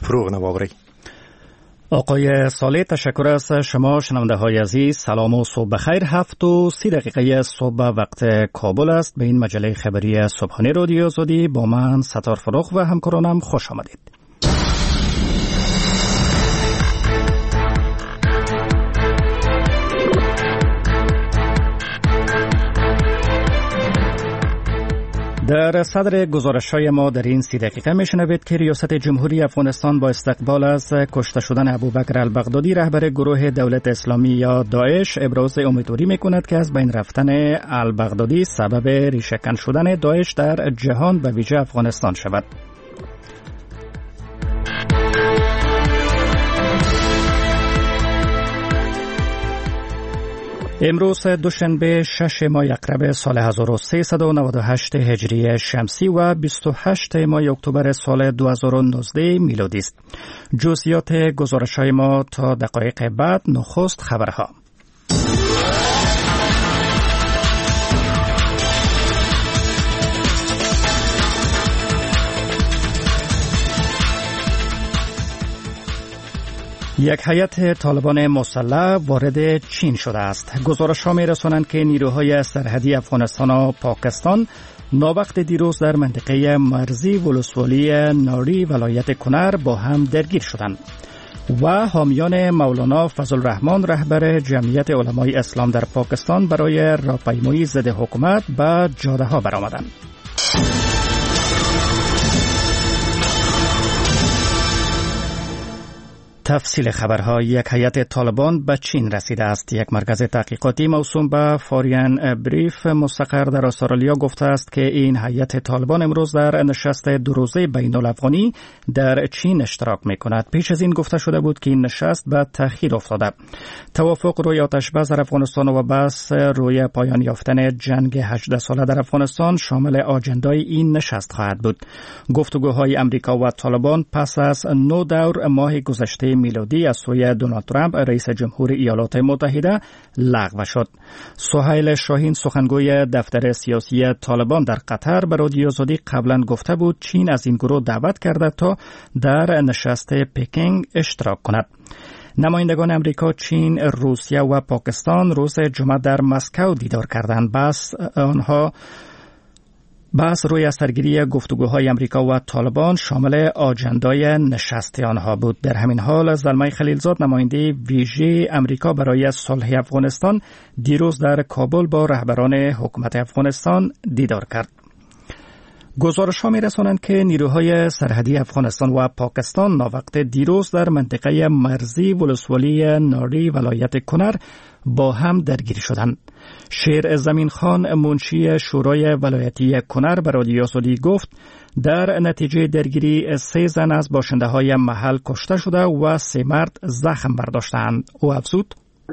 فروغ نوابری. آقای صالح، تشکر از شما. شنونده های عزیز، سلام و صبح بخیر. 7:30 صبح وقت کابل است. به این مجله خبری صبحانه رادیو آزادی با من ستار فروغ و همکارانم خوش آمدید. در صدر گزارش‌های ما در این 30 دقیقه میشنوید که ریاست جمهوری افغانستان با استقبال از کشته شدن ابوبکر البغدادی رهبر گروه دولت اسلامی یا داعش ابراز امیدواری میکند که از بین رفتن البغدادی سبب ریشه‌کن شدن داعش در جهان به ویژه افغانستان شود. امروز دوشنبه 6 ماه یکربه سال 1398 هجری شمسی و 28 ماه اکتبر سال 2019 میلادی است. جزئیات گزارش‌های ما تا دقایق بعد. نخست خبرها. یک هیئت طالبان مسلح وارد چین شده است. گزارش‌ها می‌رسانند که نیروهای سرحدی افغانستان و پاکستان ناوقت دیروز در منطقه مرزی ولسوالی ناری ولایت کنر با هم درگیر شدند و حامیان مولانا فضل الرحمن رهبر جمعیت علمای اسلام در پاکستان برای راهپیمایی ضد حکومت به جاده‌ها برآمدند. تفصیل خبرها. یک هیئت طالبان به چین رسیده است. یک مرکز تحقیقاتی موسوم به فاریان بریف مستقر در استرالیا گفته است که این هیئت طالبان امروز در نشست دو روزه بین الافغانی در چین اشتراک می‌کند. پیش از این گفته شده بود که این نشست به تأخیر افتاده. توافق روی آتش‌بس در افغانستان و بحث روی پایان یافتن جنگ 18 ساله در افغانستان شامل آجندای این نشست خواهد بود. گفتگوهای امریکا و طالبان پس از 9 دور ماه گذشته میلادی از سوی دونالد ترامپ رئیس جمهور ایالات متحده لغو شد. سهیل شاهین سخنگوی دفتر سیاسی طالبان در قطر به رادیو آزادی قبلا گفته بود چین از این گروه دعوت کرده تا در نشست پکینگ اشتراک کند. نمایندگان امریکا، چین، روسیه و پاکستان روز جمعه در مسکو دیدار کردند. بحث روی از سرگیری گفتگوهای امریکا و طالبان شامل آجندای نشست آنها بود. در همین حال زلمه خلیلزاد نماینده ویژه امریکا برای صلح افغانستان دیروز در کابل با رهبران حکومت افغانستان دیدار کرد. گزارش‌ها می‌رسانند که نیروهای سرحدی افغانستان و پاکستان ناوقت دیروز در منطقه مرزی ولسوالی ناری ولایت کنر با هم درگیر شدند. شیر زمین خان منشی شورای ولایتی کنر به رادیو آزادی گفت در نتیجه درگیری 3 زن از باشنده‌های محل کشته شده و 3 مرد زخم برداشتند. او افزود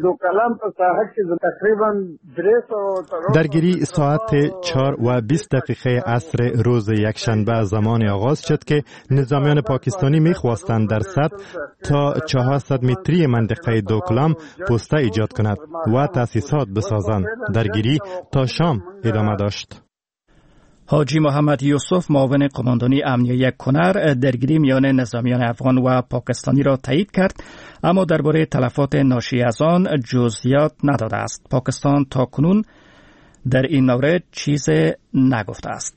درگیری ساعت 4:20 عصر روز یکشنبه زمان آغاز شد که نظامیان پاکستانی می‌خواستند در سطح تا 400 متری منطقه دوکلام پوسته ایجاد کند و تأسیسات بسازند. درگیری تا شام ادامه داشت. حاجی محمد یوسف معاون قماندانی امنیه کنر درگیری میان نظامیان افغان و پاکستانی را تایید کرد، اما درباره تلفات ناشی از آن جزئیات نداده است. پاکستان تاکنون در این مورد چیز نگفته است.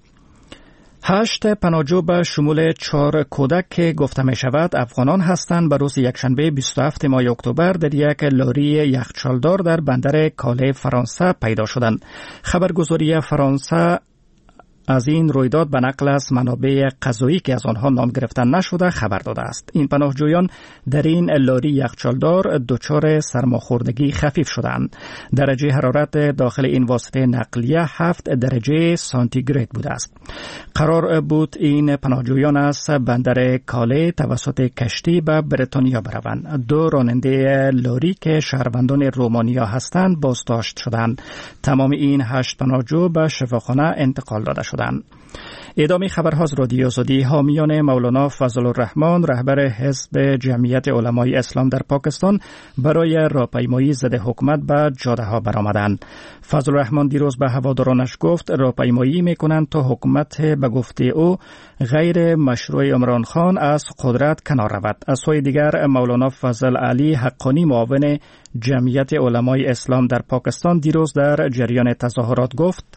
8 پناهجو به شمول 4 کودک که گفته می شود افغانان هستند به روز یکشنبه 27 ماه اکتبر در یک لاری یخچالدار در بندر کاله فرانسه پیدا شدند. خبرگزاری فرانسه از این رویداد به نقل از منابع قضایی که از آنها نام گرفتن نشده خبر داده است. این پناهجویان در این لاری یخچالدار دچار سرماخوردگی خفیف شدند. درجه حرارت داخل این واسطه نقلیه 7 درجه سانتیگراد بوده است. قرار بود این پناهجویان از بندر کاله توسط کشتی به بریتانیا بروند. 2 راننده لاری که شهروندان رومانیا هستند بازداشت شدند. تمام این 8 پناهجو به شفاخانه انتقال داده شدند. شدند. ادامه خبرهاست. رادیو آزادی. حامیان مولانا فضل الرحمن رهبر حزب جمعیت علمای اسلام در پاکستان برای راهپیمایی ضد حکومت به جاده ها برآمدند. فضل الرحمن دیروز به هوادارانش گفت راهپیمایی میکنند تا حکومت به گفته او غیر مشروع عمران خان از قدرت کنار رود. از سوی دیگر مولانا فضل علی حقانی معاون جمعیت علمای اسلام در پاکستان دیروز در جریان تظاهرات گفت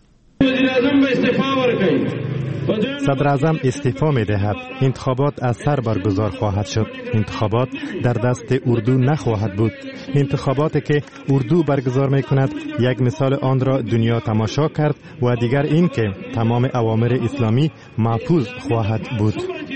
صدر اعظم استعفا می دهد. انتخابات از سر برگزار خواهد شد. انتخابات در دست اردو نخواهد بود. انتخاباتی که اردو برگزار می کند یک مثال آن را دنیا تماشا کرد و دیگر این که تمام اوامر اسلامی محفوظ خواهد بود.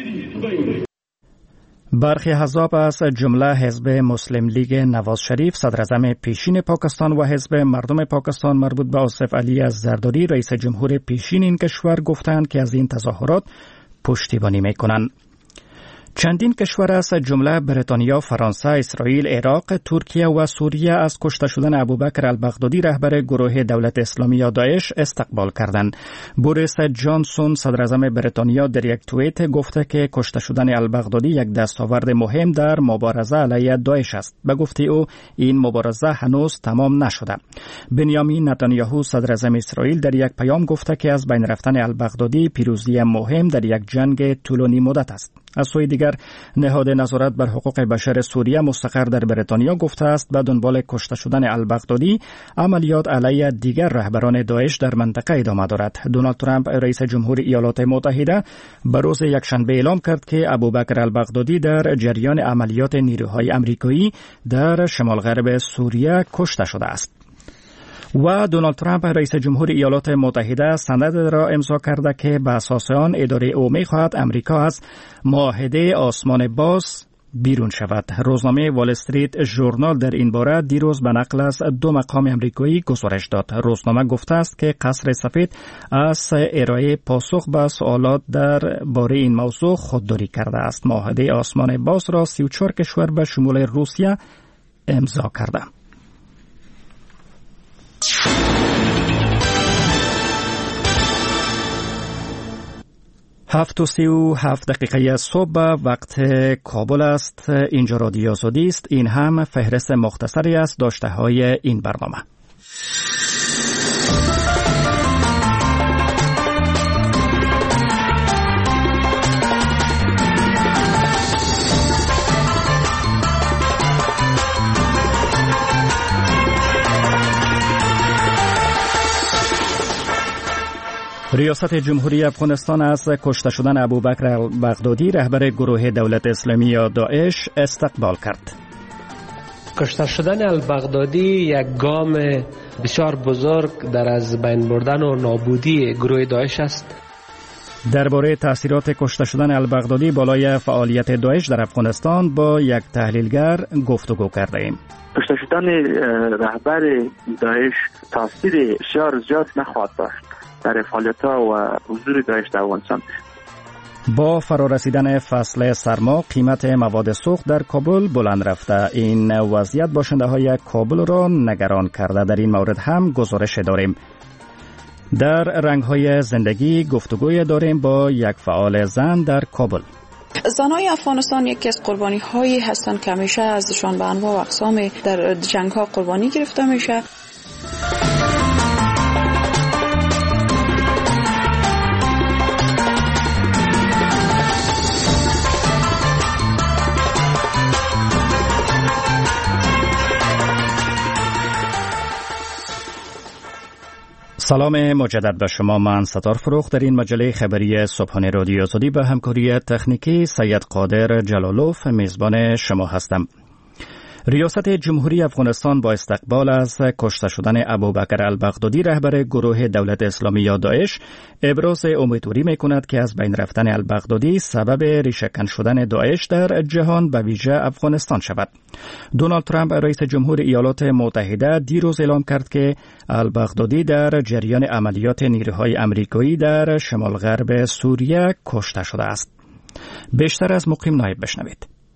برخی احزاب از جمله حزب مسلم لیگ نواز شریف، صدر اعظم پیشین پاکستان و حزب مردم پاکستان مربوط به آصف علی از زرداری رئیس جمهور پیشین این کشور گفتند که از این تظاهرات پشتیبانی میکنند. چندین کشور از جمله بریتانیا، فرانسه، اسرائیل، عراق، ترکیه و سوریه از کشته شدن ابوبکر البغدادی رهبر گروه دولت اسلامی یا داعش استقبال کردند. بوریس جانسون صدر اعظم بریتانیا در یک توییت گفته که کشته شدن البغدادی یک دستاورد مهم در مبارزه علیه داعش است. به گفته او این مبارزه هنوز تمام نشده. بنیامین نتانیاهو صدر اعظم اسرائیل در یک پیام گفته که از بین رفتن البغدادی پیروزی مهم در یک جنگ طولانی مدت است. از سوی دیگر نهاد نظارت بر حقوق بشر سوریه مستقر در بریتانیا گفته است به دنبال کشته شدن البغدادی عملیات علیه دیگر رهبران داعش در منطقه ادامه دارد. دونالد ترامپ رئیس جمهور ایالات متحده به روز یکشنبه اعلام کرد که ابوبکر البغدادی در جریان عملیات نیروهای آمریکایی در شمال غرب سوریه کشته شده است. و دونالد ترامپ رئیس جمهور ایالات متحده سند را امضا کرده که به اساس آن اداره او می‌خواهد امریکا از معاهده آسمان باز بیرون شود. روزنامه وال استریت ژورنال در این باره دیروز به نقل از دو مقام آمریکایی گزارش داد. روزنامه گفته است که قصر سفید از ارائه پاسخ به سوالات در باره این موضوع خودداری کرده است. معاهده آسمان باز را 34 کشور به شمول روسیه امضا کرده. 7:37 صبح وقت کابل است. اینجا رادیو آزادی است. این هم فهرست مختصری از داشته های این برنامه. ریاست جمهوری افغانستان از کشته شدن ابوبکر البغدادی رهبر گروه دولت اسلامی یا داعش استقبال کرد. کشته شدن البغدادی یک گام بسیار بزرگ در از بین بردن و نابودی گروه داعش است. درباره تأثیرات کشته شدن البغدادی بالای فعالیت داعش در افغانستان با یک تحلیلگر گفتگو کرده ایم. کشته شدن رهبر داعش تاثیر بسیار زیاد نخواهد داشت در فعالیت‌ها و حضور داعش در افغانستان. با فرارسیدن فصل سرما قیمت مواد سوخت در کابل بلند رفته. این وضعیت باشنده‌های کابل را نگران کرده. در این مورد هم گزارش داریم. در رنگ‌های زندگی گفتگوی داریم با یک فعال زن در کابل. زنهای افغانستان یکی از قربانی‌هایی هستند که همیشه ازشان به انواع و اقسام در جنگ‌ها قربانی گرفته میشه. سلام مجدد به شما. من ستار فروخت در این مجله خبری صبحانه رادیو آزادی به همکاری تکنیکی سید قادر جلالوف میزبان شما هستم. ریاست جمهوری افغانستان با استقبال از کشته شدن ابوبکر البغدادی رهبر گروه دولت اسلامی یا داعش ابراز امیدواری میکند که از بین رفتن البغدادی سبب ریشه‌کن شدن داعش در جهان به ویژه افغانستان شود. دونالد ترامپ رئیس جمهور ایالات متحده دیروز اعلام کرد که البغدادی در جریان عملیات نیروهای آمریکایی در شمال غرب سوریه کشته شده است. بیشتر از مقیم نایب بشنوید.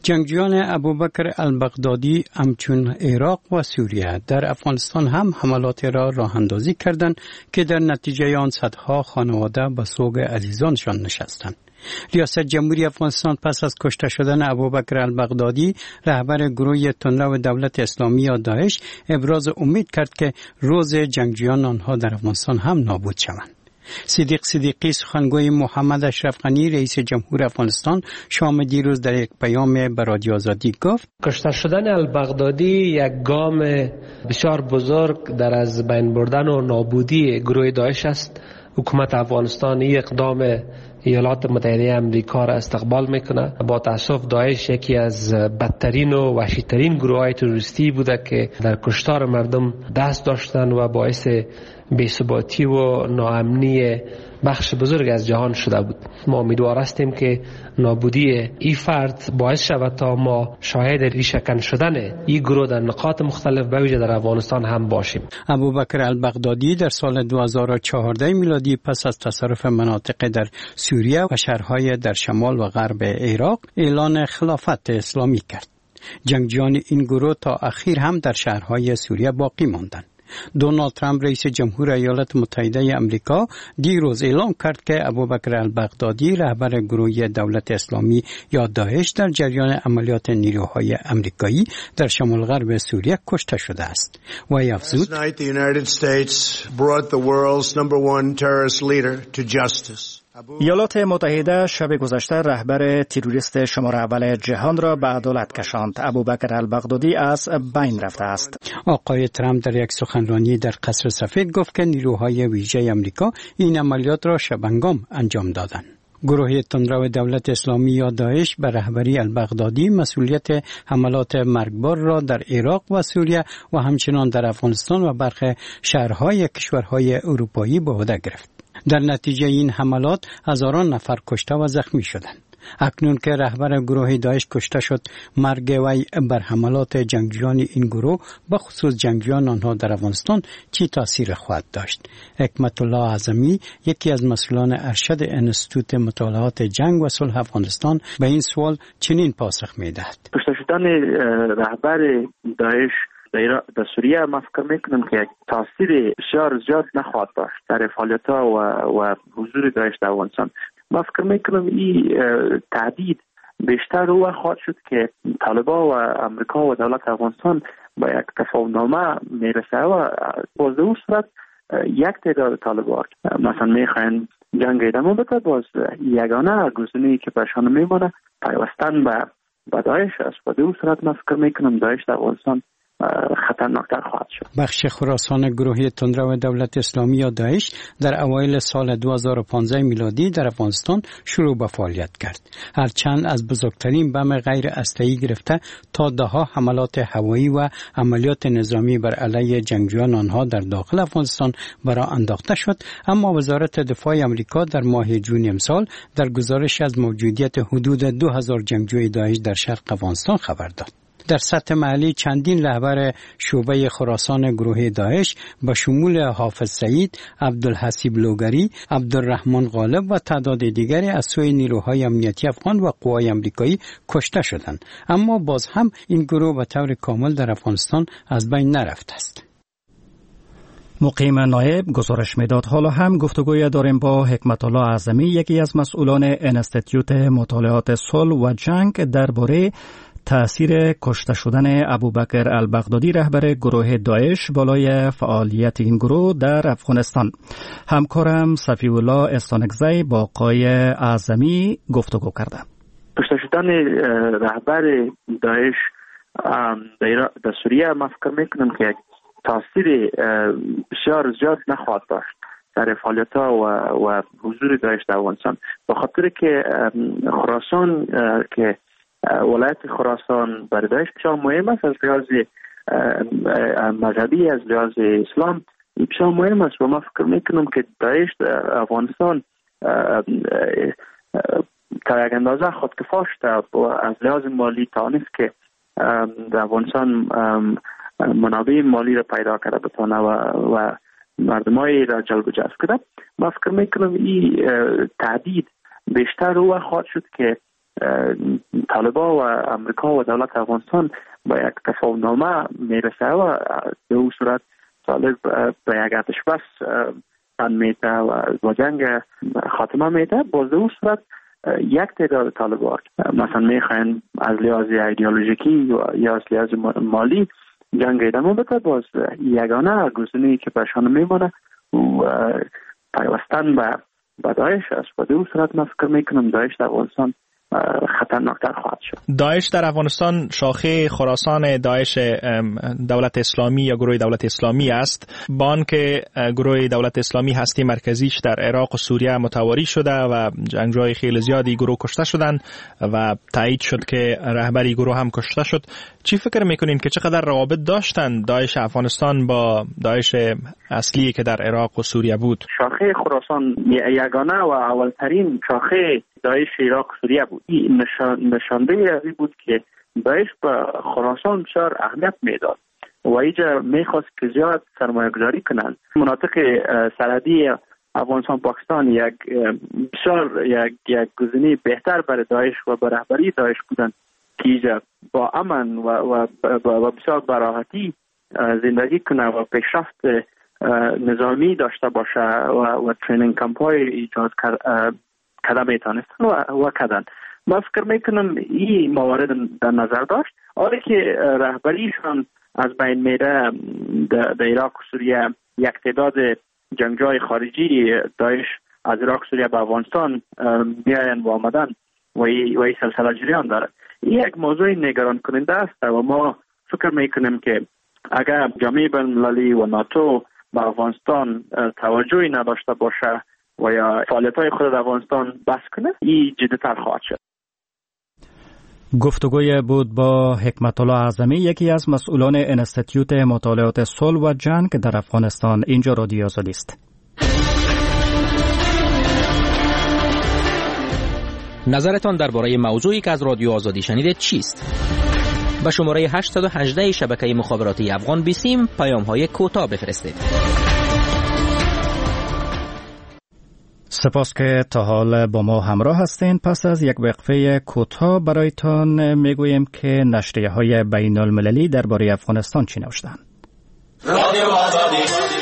جنگجویان ابوبکر البغدادی همچون عراق و سوریه در افغانستان هم حملات را راه اندازی کردند که در نتیجه آن صدها خانواده به سوگ عزیزانشان نشستند. ریاست جمهوری افغانستان پس از کشته شدن ابوبکر البغدادی رهبر گروه تندرو دولت اسلامی یا داعش ابراز امید کرد که روز جنگجویان آنها در افغانستان هم نابود شوند. صدیق صدیقی سخنگوی محمد اشرف غنی رئیس جمهور افغانستان شام دیروز در یک پیام به رادیو آزادی گفت کشته شدن البغدادی یک گام بسیار بزرگ در از بین بردن و نابودی گروه داعش است. حکومت افغانستان این اقدام ایالات متحده امریکا را استقبال میکنه. با تاسف داعش یکی از بدترین و وحشیترین گروه‌های تروریستی بوده که در کشتار مردم دست داشتن و باعث بی‌ثباتی و ناامنی بخش بزرگ از جهان شده بود. ما امیدوار هستیم که نابودی این فرد باعث شود تا ما شاهد ریشه‌کن شدن این گروه در نقاط مختلف به ویژه در افغانستان هم باشیم. ابوبکر البغدادی در سال 2014 میلادی پس از تصرف مناطق در سوریه و شهرهای در شمال و غرب عراق اعلان خلافت اسلامی کرد. جنگجویان این گروه تا اخیر هم در شهرهای سوریه باقی ماندند. دونالد ترامپ رئیس جمهور ایالات متحده امریکا دیروز اعلام کرد که ابوبکر البغدادی رهبر گروه دولت اسلامی یا داعش در جریان عملیات نیروهای امریکایی در شمال غرب سوریه کشته شده است. و افزود ایالات متحده شب گذشته رهبر تروریست شماره اول جهان را به عدالت کشاند. ابوبکر البغدادی از بین رفته است. آقای ترامپ در یک سخنرانی در قصر سفید گفت که نیروهای ویژه آمریکا این عملیات را شبانگام انجام دادند. گروه تندرو دولت اسلامی یا داعش به رهبری البغدادی مسئولیت حملات مرگبار را در عراق و سوریه و همچنان در افغانستان و برخی شهرهای کشورهای اروپایی به عهده گرفت. در نتیجه این حملات هزاران نفر کشته و زخمی شدند. اکنون که رهبر گروه داعش کشته شد، مرگ وی بر حملات جنگجویان این گروه به خصوص جنگجویان آنها در افغانستان چی تاثیر خواهد داشت؟ حکمت الله اعظمی یکی از مسئولان ارشد انستیتوت مطالعات جنگ و صلح افغانستان به این سوال چنین پاسخ می‌دهد. کشته شدن رهبر داعش در سوریه ما فکر میکنم که تاثیر بسیار زیاد نخواهد داشت در فعالیت‌ها و حضور داعش در افغانستان. ما فکر میکنم این تهدید بیشتر رو خواهد شد که طالبان و امریکا و دولت افغانستان با یک تفاهمنامه میرسه و باز در اون صورت یک تعداد طالبان مثلا میخواین جنگ ادامه بده، باز یگانه گزینه‌ای که برشان میمونه پیوستن به داعش است و در اون صورت ما فکر میکنم داعش در افغانستان خطرناکتر خواهد شد. بخش خراسان گروه تندرو دولت اسلامی یا داعش در اوایل سال 2015 میلادی در افغانستان شروع به فعالیت کرد. هرچند از بزرگترین بم غیر اسلحه‌ای گرفته تا دهها حملات هوایی و عملیات نظامی بر علیه جنگجویان آنها در داخل افغانستان برآ انداخته شد، اما وزارت دفاع آمریکا در ماه جون امسال در گزارش از موجودیت حدود 2000 جنگجوی داعش در شرق افغانستان خبر داد. در سطح محلی چندین رهبر شعبه خراسان گروه داعش به شمول حافظ سعید، عبدالحسیب لوگری، عبدالرحمن غالب و تعداد دیگری از سوی نیروهای امنیتی افغان و قوای امریکایی کشته شدند، اما باز هم این گروه به طور کامل در افغانستان از بین نرفته است. مقیم نایب گزارش میداد. حالا هم گفتگوی داریم با حکمت الله اعظمی، یکی از مسئولان انستیتوت مطالعات صلح و جنگ درباره تأثیر کشته شدن ابوبکر البغدادی رهبر گروه داعش بالای فعالیت این گروه در افغانستان. همکارم صفی الله استانکزی با آقای اعظمی گفتگو کرده. کشته شدن رهبر داعش در سوریه ما فکر میکنم که تاثیر بسیار زیاد نخواهد داشت در فعالیت‌ها و حضور داعش در افغانستان، به خاطر که خراسان که ولایت خراسان برای داعش بسیار مهم است از لحاظ مذهبی، از لحاظ اسلام بسیار مهم است و ما فکر میکنم که داعش در افغانستان تا یک اندازه خودکفا شده و از لحاظ مالی توانست که در افغانستان منابع مالی را پیدا کرده بتونه و مردمایی را جلب و جذب کنه. ما فکر میکنم این تهدید بیشتر رو خواهد شد که طالبان و امریکا و دولت افغانستان با یک تفاهمنامه میرسه و به اون صورت طالب به یک آتش بس تن میده و با جنگ خاتمه میده. باز اون صورت یک تعداد طالبان مثلا میخواین از لحاظ ایدئولوژیکی یا از لحاظ مالی جنگ ادامه بده. باز یگانه گزینه‌ای که برشان میمونه و پیوستن به داعش است. و در اون صورت من فکر میکنم داعش در افغانستان خطرناکتر خواهد شد. داعش در افغانستان شاخه خراسان داعش دولت اسلامی یا گروه دولت اسلامی است. با آنکه گروه دولت اسلامی هستی مرکزیش در عراق و سوریه متواری شده و جنگجوی خیلی زیادی گروه کشته شدند و تایید شد که رهبری گروه هم کشته شد، چی فکر میکنین که چقدر روابط داشتن داعش افغانستان با داعش اصلی که در عراق و سوریه بود؟ شاخه خراسان یگانه و اولترین شاخه داعش عراق و سوریه بود. این نشانده ازی بود که داعش به خراسان بسیار اهمیت میداد و اینجا میخواست که زیاد سرمایه گذاری کنند. مناطق سرحدی افغانستان پاکستان بسیار یک گزینه بهتر برای داعش و برای رهبری داعش بودند که اینجا با امن و بسیار براحتی زندگی کنه و پیشرفت نظامی داشته باشه و ترینینگ کمپ های ایجاد کرده میتونستن و کردن. من فکر میکنم این موارد در نظر داشت. آره که رهبریشان از بین میره در عراق و سوریه، یک تعداد جنگجوی خارجی داعش از عراق و سوریه به افغانستان میاین و آمدن و این سلسله جریان داره. این یک موضوع نگران کننده است و ما فکر میکنیم که اگر جامعه بین‌المللی و ناتو به افغانستان توجهی نداشته باشه و یا فعالیت‌های خود در افغانستان بس کنه، این جدی‌تر خواهد شد. گفتگوی بود با حکمت الله اعظمی، یکی از مسئولان انستیتیوت مطالعات صلح و جنگ در افغانستان. اینجا رادیو آزادی است. نظرتان درباره موضوعی که از رادیو آزادی شنیدید چیست؟ به شماره 818 شبکه مخابراتی افغان بیسیم پیام‌های کوتاه بفرستید. سپاس که تا حال با ما همراه هستین. پس از یک وقفه کوتاه برایتان میگوییم که نشریه‌های بین المللی درباره افغانستان چی نوشتند. رادیو آزادی.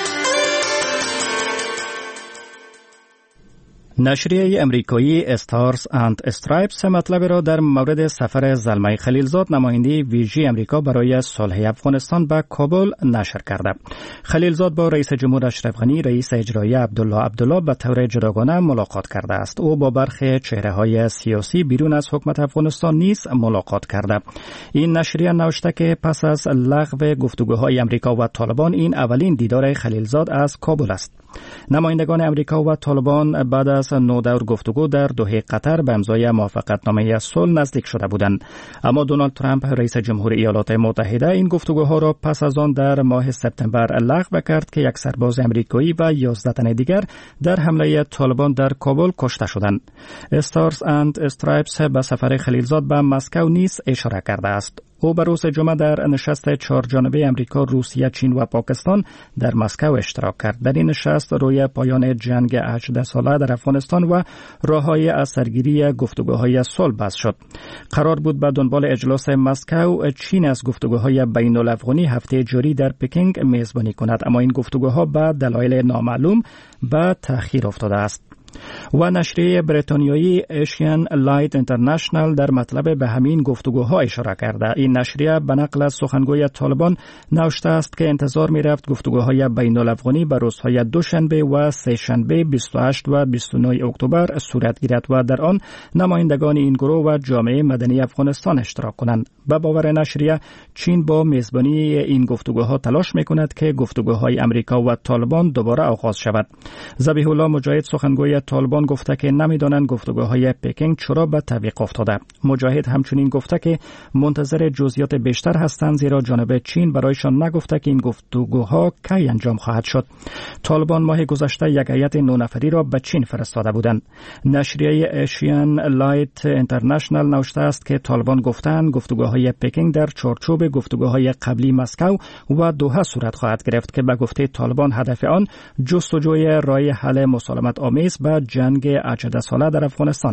نشریه امریکایی استارز اند استرایپس مطلب را در مورد سفر زلمه خلیلزاد، نماینده ویژه امریکا برای صلح افغانستان به کابل نشر کرده. خلیلزاد با رئیس جمهور اشرف غنی، رئیس اجرایی عبدالله به طور جداگانه ملاقات کرده است. او با برخی چهره‌های سیاسی بیرون از حکومت افغانستان نیز ملاقات کرده. این نشریه نوشته که پس از لغو گفتگوهای امریکا و طالبان این اولین دیدار خلیلزاد از کابل است. نمایندگان امریکا و طالبان بعد از 9 دور گفتگو در دوحه قطر به امضای موافقتنامه صلح نزدیک شده بودند، اما دونالد ترامپ رئیس جمهور ایالات متحده این گفتگوها را پس از آن در ماه سپتامبر لغو کرد که یک سرباز امریکایی و 11 تن دیگر در حمله طالبان در کابل کشته شدند. استارز اند استرایپس به سفر خلیلزاد به مسکو نیز اشاره کرده است. او به روز جمعه در نشست 4 جانبه امریکا، روسیه، چین و پاکستان در مسکو اشتراک کرد. در این نشست روی پایان جنگ 18 ساله در افغانستان و راه‌های از سرگیری گفتگوهای صلح بحث شد. قرار بود به دنبال اجلاس مسکو چین از گفتگوهای بین‌الافغانی هفته جاری در پکینگ میزبانی کند، اما این گفتگوها به دلایل نامعلوم به تأخیر افتاده است. و نشریه بریتانیایی ایشین لایت اینترنشنال در مطلب به همین گفتگوها اشاره کرده. این نشریه به نقل از سخنگوی طالبان نوشته است که انتظار می رفت گفتگوهای بین الافغانی به روزهای دوشنبه و سه‌شنبه 28 و 29 اکتبر صورت گیرد و در آن نمایندگان این گروه و جامعه مدنی افغانستان اشتراک کنند. به باور نشریه، چین با میزبانی این گفتگوها تلاش می کند که گفتگوهای امریکا و طالبان دوباره آغاز شود. ذبیح الله مجاهد، سخنگوی طالبان، گفته که نمیدانند گفتگوهای پکینگ چرا به تعویق افتاده. مجاهد همچنین گفته که منتظر جزئیات بیشتر هستند، زیرا جانب چین برایشان نگفته که این گفتگوها کی انجام خواهد شد. طالبان ماه گذشته یک هیئت 9 نفری را به چین فرستاده بودند. نشریه ایشین لایت اینترنشنال نوشته است که طالبان گفتند گفتگوهای پکینگ در چارچوب گفتگوهای قبلی مسکو و دوحه صورت خواهد گرفت که به گفته طالبان هدف آن جستجوی راه حل مسالمت آمیز به جنگ 18 ساله در افغانستان است.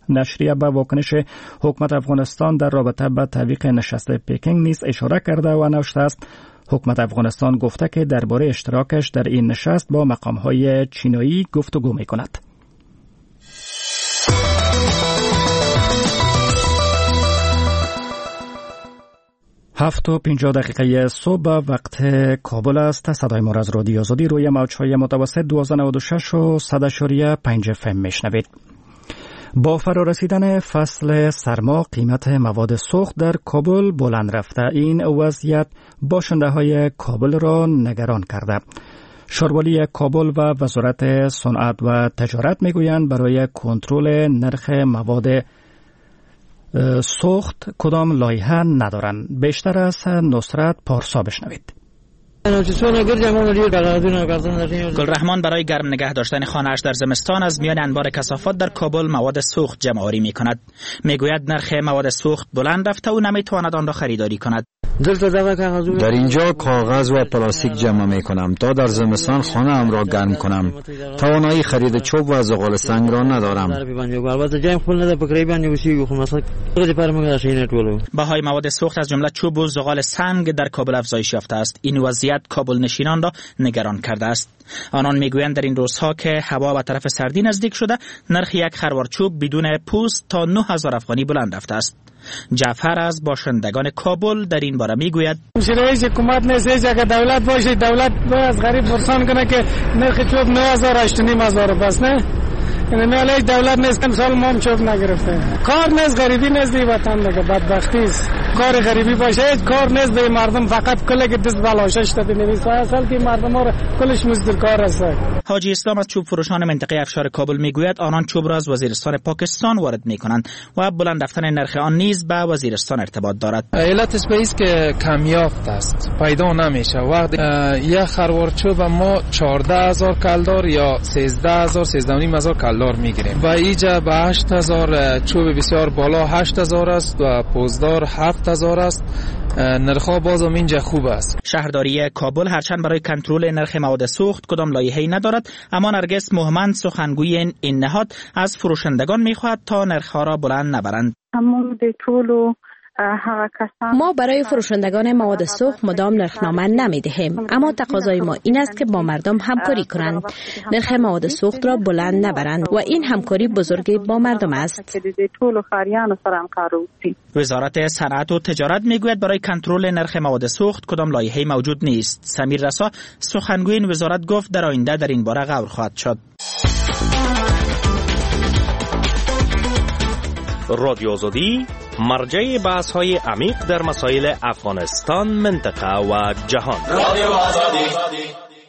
نشریه به واکنش حکومت افغانستان در رابطه با تعویق نشست پکینگ نیز اشاره کرده و نوشته است حکومت افغانستان گفته که درباره اشتراکش در این نشست با مقام‌های چینایی گفتگو می‌کند. 7:50 صبح وقت کابل است. صدای ما از رادیو آزادی روی موج‌های متوسط 1296 و 100.5 FM میشنوید. با فرارسیدن فصل سرما قیمت مواد سوخت در کابل بلند رفته. این وضعیت باشنده‌های کابل را نگران کرده. شاروالی کابل و وزارت صنعت و تجارت میگویند برای کنترل نرخ مواد سوخت کدام لایحه ندارند. بیشتر از نصرت پارسا بشنوید. گلرحمان برای گرم نگه داشتن خانه‌اش در زمستان از میان انبار کثافات در کابل مواد سوخت جمع‌آوری می‌کند. میگوید نرخ مواد سوخت بلند رفته و نمی‌تواند آن را خریداری کند. در اینجا کاغذ و پلاستیک جمع می کنم تا در زمستان خانه ام را گرم کنم. توانایی خرید چوب و زغال سنگ را ندارم. بهای مواد سوخت از جمله چوب و زغال سنگ در کابل افزایش یافته است. این وضعیت کابل نشینان را نگران کرده است. آنان میگویند در این روزها که هوا به طرف سردی نزدیک شده نرخ یک خروار چوب بدون پوست تا 9000 افغانی بلند رفته است. جعفر از باشندگان کابل در این باره میگوید رئیس حکومت نیست اگر دولت باشه دولت باید غریب پرسان کنه که نرخ چوب 9000 8500 بس نه یعنی علاج دولت نیست امسال ما هم چوب نگرفته کار نیست غریبی نیست دی وطن دیگه بدبختی است کار غریبی باشه هیچ کار نیست دی مردم فقط کله که دست بلاشش تا بنویسه اصل که مردم ها کلش مزدور کار است. حاجی اسلام از چوب فروشان منطقه افشار کابل میگوید آنان چوب را از وزیرستان پاکستان وارد میکنند و بلند رفتن نرخ آن نیز به وزیرستان ارتباط دارد. علتش به است که کمیافت است پیدا نمیشه. وقتی یک خروار چوب ما 14000 کلدار یا 13000 13500 کلدار میگیریم و اینجا به 8000 چوب بسیار بالا 8000 است و پوزدار 7000 است. نرخ‌ها بازم اینجا خوب است. شهرداری کابل هرچند برای کنترل نرخ مواد سوخت کدام لایحه‌ای ندارد اما نرگس مومند سخنگوی این نهاد از فروشندگان می‌خواهد تا نرخ‌ها را بلند نبرند. ما برای فروشندگان مواد سوخت مدام نرخنامه نمی‌دهیم اما تقاضای ما این است که با مردم همکاری کنند نرخ مواد سوخت را بلند نبرند و این همکاری بزرگی با مردم است. وزارت صنعت و تجارت میگوید برای کنترل نرخ مواد سوخت کدام لایحه‌ای موجود نیست. سمیر رسا سخنگوی این وزارت گفت در آینده در این باره غور خواهد شد. رادیو آزادی مرجع بحث‌های عمیق در مسائل افغانستان، منطقه و جهان. رادیو آزادی.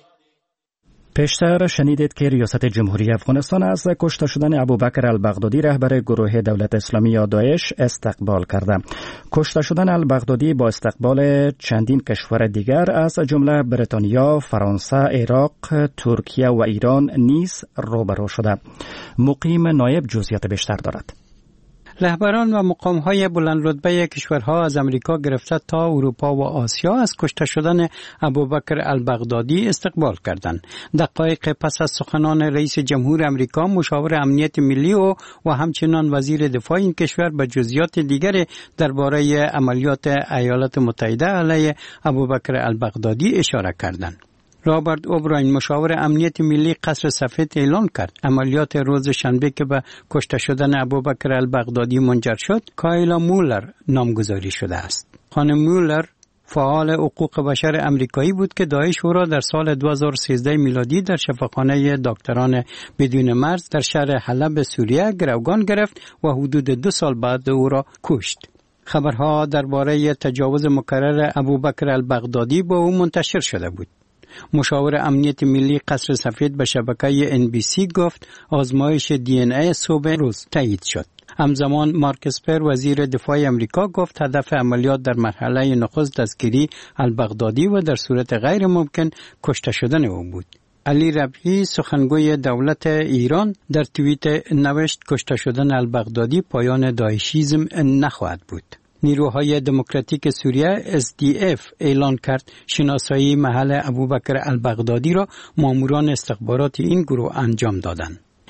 پیشتر شنیدید که ریاست جمهوری افغانستان از کشته شدن ابوبکر البغدادی رهبر گروه دولت اسلامی یا داعش استقبال کرده. کشته شدن البغدادی با استقبال چندین کشور دیگر از جمله بریتانیا، فرانسه، عراق، ترکیه و ایران نیز روبرو شده. مقیم نایب جزئیات بیشتر دارد. رهبران و مقام‌های بلند رتبه کشورها از امریکا گرفته تا اروپا و آسیا از کشته شدن ابوبکر البغدادی استقبال کردند. دقایق پس از سخنان رئیس جمهور امریکا، مشاور امنیت ملی و همچنین وزیر دفاع این کشور به جزئیات دیگر درباره عملیات ایالات متحده علیه ابوبکر البغدادی اشاره کردند. رابرت اوبراین مشاور امنیت ملی قصر سفید اعلان کرد عملیات روز شنبه که به کشته شدن ابوبکر البغدادی منجر شد کایلا مولر نامگذاری شده است. خانم مولر فعال حقوق بشر امریکایی بود که داعش او را در سال 2013 میلادی در شفاخانه دکتران بدون مرز در شهر حلب سوریه گروگان گرفت و حدود 2 سال بعد او را کشت. خبرها درباره تجاوز مکرر ابوبکر البغدادی با او منتشر شده بود. مشاور امنیت ملی قصر سفید به شبکه NBC گفت آزمایش DNA صبح روز تایید شد. همزمان مارک اسپر وزیر دفاع امریکا گفت هدف عملیات در مرحله نخست دستگیری البغدادی و در صورت غیر ممکن کشته شدن او بود. علی ربیعی سخنگوی دولت ایران در توییت نوشت کشته شدن البغدادی پایان داعشیسم نخواهد بود. نیروهای دموکراتیک سوریه SDF اعلان کرد شناسایی محل ابوبکر البغدادی را ماموران استخبارات این گروه انجام دادند.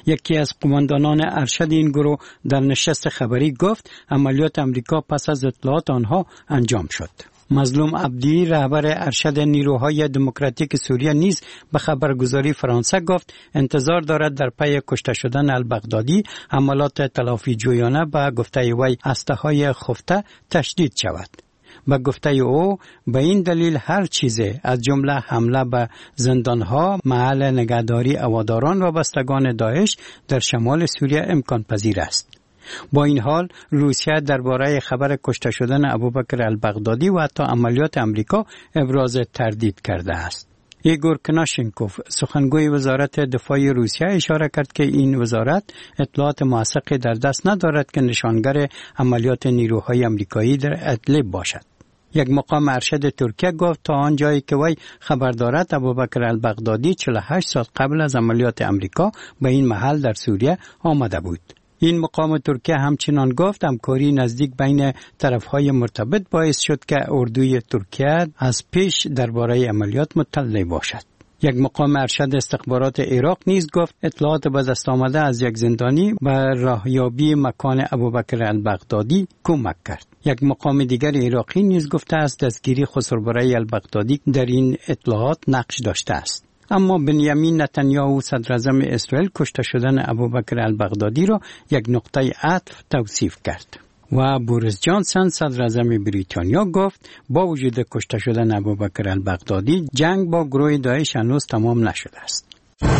یکی از قماندانان ارشد این گروه در نشست خبری گفت عملیات امریکا پس از اطلاعات آنها انجام شد. مظلوم عبدی رهبر ارشد نیروهای دموکراتیک سوریه نیز به خبرگزاری فرانسه گفت انتظار دارد در پی کشته شدن البغدادی حملات تلافی جویانه به گفته وی اسلحه‌های خفته تشدید شود. به گفته او به این دلیل هر چیزی از جمله حمله به زندانها، محل نگهداری هواداران و بستگان داعش در شمال سوریه امکان پذیر است. با این حال روسیه درباره خبر کشته شدن ابوبکر البغدادی و حتی عملیات امریکا ابراز تردید کرده است. ایگور کناشنکوف سخنگوی وزارت دفاع روسیه اشاره کرد که این وزارت اطلاعات موثقی در دست ندارد که نشانگر عملیات نیروهای امریکایی در ادلب باشد. یک مقام ارشد ترکیه گفت تا آنجایی که وی خبر دارد ابوبکر البغدادی 48 ساعت قبل از عملیات امریکا به این محل در سوریه آمده بود. این مقام ترکیه همچنان گفت همکاری نزدیک بین طرفهای مرتبط باعث شد که اردوی ترکیه از پیش درباره عملیات مطلع باشد. یک مقام ارشد استخبارات عراق نیز گفت اطلاعات به دست آمده از یک زندانی به راهیابی مکان ابوبکر البغدادی کمک کرد. یک مقام دیگر عراقی نیز گفته است دستگیری خسروبرای البغدادی در این اطلاعات نقش داشته است. اما بنیامین نتانیاهو صدر اعظم اسرائیل کشته شدن ابوبکر البغدادی را یک نقطه عطف توصیف کرد. و بوریس جانسون صدر اعظم بریتانیا گفت با وجود کشته شدن ابوبکر البغدادی جنگ با گروه داعش هنوز تمام نشده است.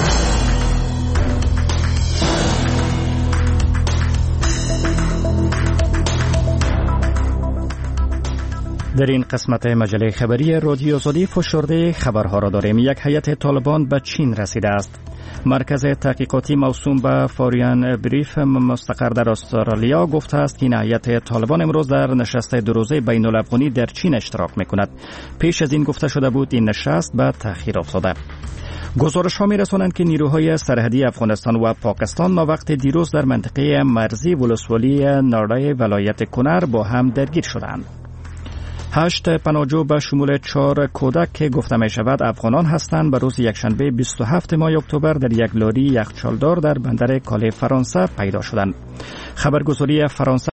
در این قسمت مجله خبری رادیو آزادی فشرده خبرها را داریم. یک هیئت طالبان به چین رسیده است. مرکز تحقیقاتی موسوم به فاریان بریف مستقر در استرالیا گفته است که این هیئت طالبان امروز در نشست دو روزه بین الافغانی در چین اشتراک می‌کند. پیش از این گفته شده بود این نشست به تأخیر افتاده. گزارش‌ها می‌رسانند که نیروهای سرحدی افغانستان و پاکستان مابقت دیروز در منطقه مرزی ولسوالی نارای ولایت کنر با هم درگیر شدند. 8 پناهجو به شمول 4 کودک که گفته می شود افغانان هستند به روز یکشنبه 27 ماه اکتبر در یک لاری یخچالدار در بندر کاله فرانسه پیدا شدند. خبرگزاری فرانسه